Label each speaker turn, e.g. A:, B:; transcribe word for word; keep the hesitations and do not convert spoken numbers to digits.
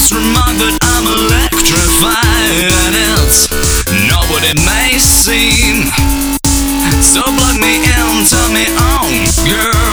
A: just remark that I'm electrified, and it's not what it may seem. So plug me in, turn me on, girl.